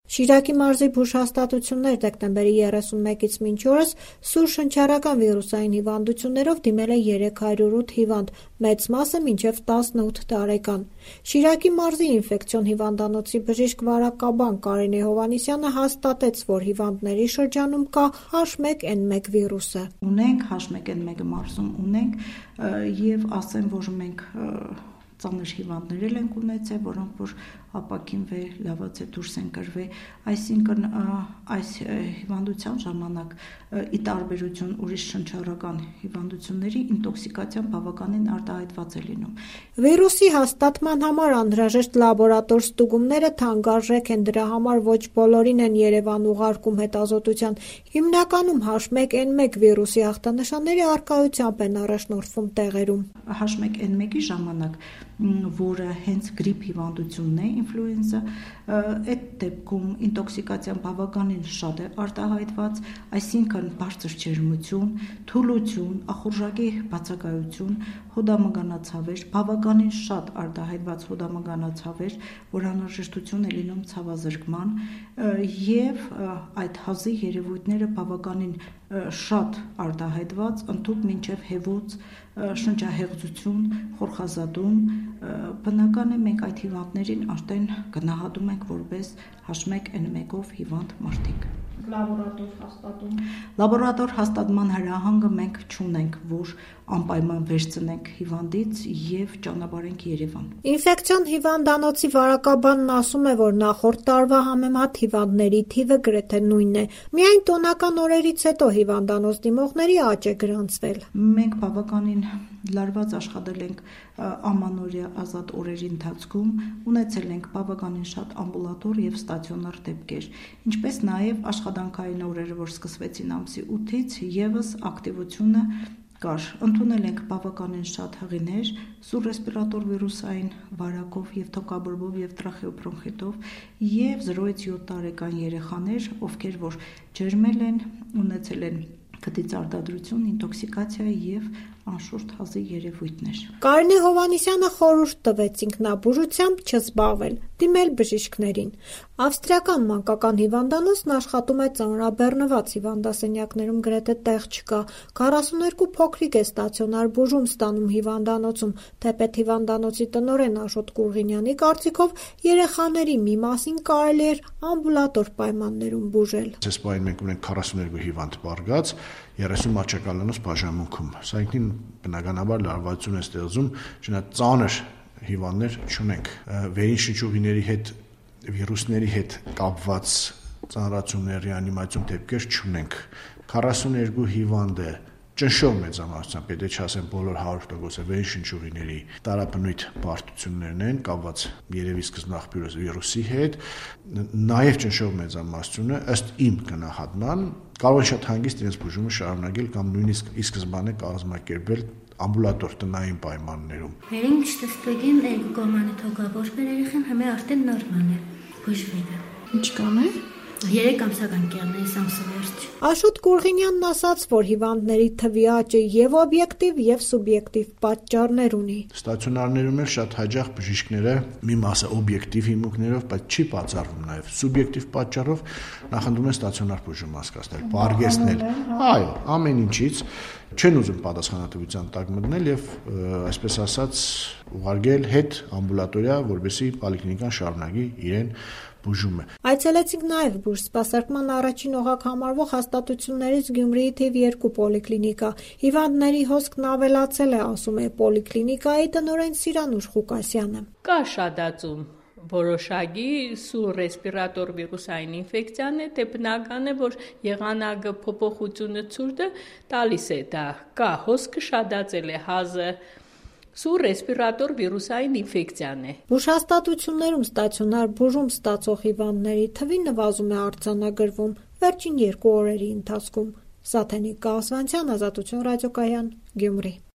Շիրակի մարզի բուժհաստատություններ դեկտեմբերի 31-ից մինչ օրս սուր շնչառական վիրուսային հիվանդություններով դիմել է 308 հիվանդ, մեծ մասը մինչև 18 տարեկան։ Շիրակի մարզի ինֆեկցիոն հիվանդանոցի բժիշկ վարակաբան Կարինե Հովհաննիսյանը հաստատեց, որ հիվանդների շրջանում կա H1N1 վիրուսը։ Ունենք H1N1-ը մարզում ունենք եւ ասեմ, որ մենք ծանր հիվանդներ ենք ունեցել, որոնք որ ապակինվել, լավաց է դուրս են կրվել, այսինքն այս հիվանդության ժամանակ ի տարբերություն ուրիշ շնչառական հիվանդությունների ինտոքսիկացիան բավականին արտահայտված է լինում։ Վիրուսի հաստատման համար անհրաժեշտ լաբորատոր ստուգումները թանկարժեք են, դրա համար ոչ բոլորին են Երևան ուղարկում հետազոտության։ Հիմնականում H1N1 վիրուսի ախտանշանների առկայությամբ են առաջնորդվում տեղերում։ H1N1-ի ժամանակ, որը հենց գրիպ հիվանդությունն է, ինֆլուենզա, այդ դեպքում ինտոքսիկացիան բավականին շատ է արտահայտված, այսինքն բարձր ջերմություն, թուլություն, ախորժակի բացակայություն, հոդամգանացավեր, բավականին շատ արտահայտված հոդամգանացավեր, որ անհրաժեշտություն է լինում ցավազրկման, եւ այդ հազի երևույթները բավականին շատ արտահայտված, ընդհանուր մինչև հեվոց, շնչահեղձություն, խորխազատում, բնական է մենք այդ հիվանդներին արդեն գնահատում ենք որպես H1N1-ով հիվանդ մարդիկ։ Լաբորատոր հաստատման հրահանգը մենք չունենք, որ անպայման վերցնենք հիվանդից եւ ճանապարհենք Երևան։ Ինֆեկցիոն հիվանդանոցի վարակաբանն ասում է, որ նախորդ տարվա համեմատ հիվանդների թիվը գրեթե նույնն է։ Միայն տոնական օրերից հետո հիվանդանոց դիմողների աճ է գրանցվել։ Մենք բավականին լարված աշխատել ենք ամանորյա ազատ օրերի ընթացքում, ունեցել ենք բավականին շատ ամբուլատոր եւ ստացիոնար դեպքեր, ինչպես նաեւ աշխատանքային օրերը, որ սկսվեցին ամսի 8-ից, եւս ակտիվությունը կար։ Ընդունել ենք բավականին շատ հղիներ սուր ռեսպիրատոր վիրուսային վարակով եւ թոքաբորբով եւ տրախեոբրոնխիտով եւ 0-ից 7 տարեկան երեխաներ, ովքեր որ ջերմել են, ունեցել են գտից արտադրություն, ինտոքսիկացիա եւ անշուշտ հազի երևույթներ։ Կարինե Հովհաննիսյանը խորհուրդ տվեց ինքնաբուժությամբ չզբաղվել, դիմել բժիշկներին։ Ավստրիական մանկական հիվանդանոցն աշխատում է ծանրաբեռնված հիվանդասենյակներում գրեթե տեղ չկա։ 42 փոքրիկ է ստացիոնար բուժում ստանում հիվանդանոցում, թեպետ հիվանդանոցի տնօրեն Աշոտ Կուրղինյանի կարծիքով երեխաների մի մասին կարելի էր ամբուլատոր պայմաններում բուժել։ Այս պահին մենք ունենք 42 հիվանդ բարգած, 30 մատչակալանոց բաժանմունքում։ Սա ինքնին բնականաբար լարվածություն է ստեղծում, շնորհիվ ծանր հիվանդներ չունենք։ Վերին շնչուղիների հետ, վիրուսների հետ կապված ծանրացումներ, ռեանիմացիոն դեպքեր չունենք։ 42 հիվանդը ճնշող մեծամասնությամբ, եթե չասեմ բոլոր 100%-ը վերին շնչուղիների տարապնույթ բարդություններն են, կապված երևի սկզբնաղբյուր վիրուսի հետ, նաև ճնշող մեծամասնությունը ըստ իմ գնահատման կարող է շատ հանգիստ իրենց բուժումը շարունակել կամ նույնիսկ ի սկզբանե կազմակերպել ամբուլատոր տնային պայմաններում։ Վերին շտստոգին երկու կողմանի թոքաբորբեր երեխան համե արդեն նորմալ է բուժվել է։ Ինչ կանե։ 3 ամսական կյանից ամսը վերջ։ Աշոտ Կուրղինյանն ասաց, որ հիվանդների թվի աճը եւ օբյեկտիվ եւ սուբյեկտիվ պատճառներ ունի։ Ստացիոնարներում էլ շատ հաճախ բժիշկները մի մասը օբյեկտիվ հիմունքներով, բայց չի բացառվում նաեւ սուբյեկտիվ պատճառով նախընտրում են ստացիոնար բուժում հասկացնել, բարգեցնել։ Այո, ամեն ինչից չեն ուզում պատասխանատվության տակ մտնել եւ այսպես ասած ուղարկել հետ ամբուլատորիա, որովհետեւ պոլիկլինիկան շարունակի իրեն բուժումը։ Այցելեցինք նաև բուժսպասարկման առաջին օղակ համարվող հաստատություններից Գյումրիի թիվ 2 պոլիկլինիկա։ Հիվանդների հոսքն ավելացել է, ասում է պոլիկլինիկայի տնօրեն Սիրանուշ Ղուկասյանը։ Կա շատացում որոշակի սուր ռեսպիրատոր վիրուսային ինֆեկցիան է, թե բնական է, որ եղանակը փոփոխությունը ցուրտը տալիս է դա։ Կա հոսքը շատացել է հազը սուր ռեսպիրատոր վիրուսային ինֆեկցիան է։ Բուժհաստատություններում ստացիոնար բուժում ստացող հիվանդների թվի նվազում է արձանագրվում վերջին 2 օրերի ընթացքում։ Սաթենիկ Կասվանցյան, Ազատություն ռադիոկայան, Գյումրի։